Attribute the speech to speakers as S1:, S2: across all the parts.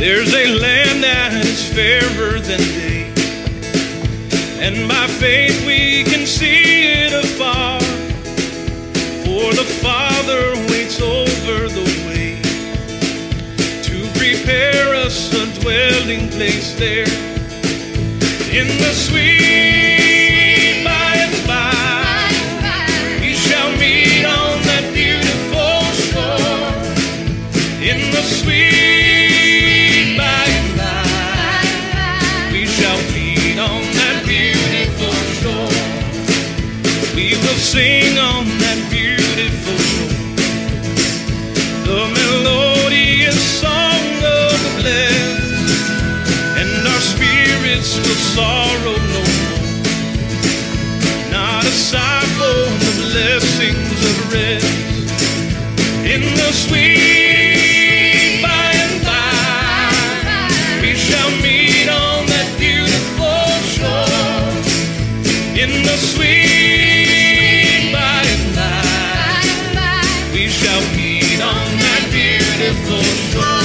S1: There's a land that is fairer than day, and by faith we can see it afar. For the Father waits over the way to prepare us a dwelling place there in the sweet by and by. We shall meet on that beautiful shore in the sweet by and by. We shall meet on that beautiful shore. We will sing on that beautiful shore the melodious song of the blessed, and our spirits will sorrow no more. Not a sigh for the blessings of rest in the sweet by and by. We shall meet on that beautiful shore in the sweet by and by. We shall meet on that beautiful shore.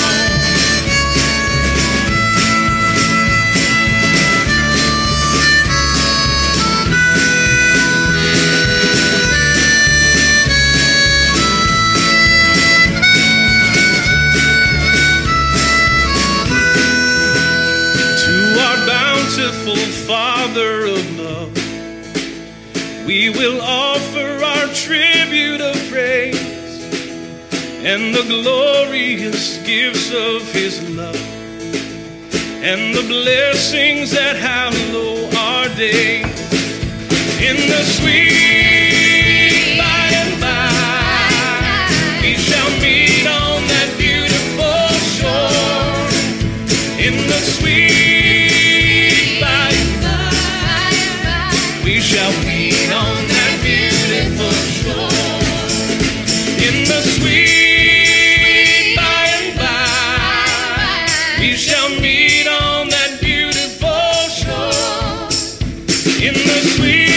S1: Bountiful Father of love, we will offer our tribute of praise and the glorious gifts of His love and the blessings that hallow our days in the sweet by and by. We shall meet on that beautiful shore in the sweet by and by. We shall meet on that beautiful shore in the sweet by and by. We shall meet on that beautiful shore in the sweet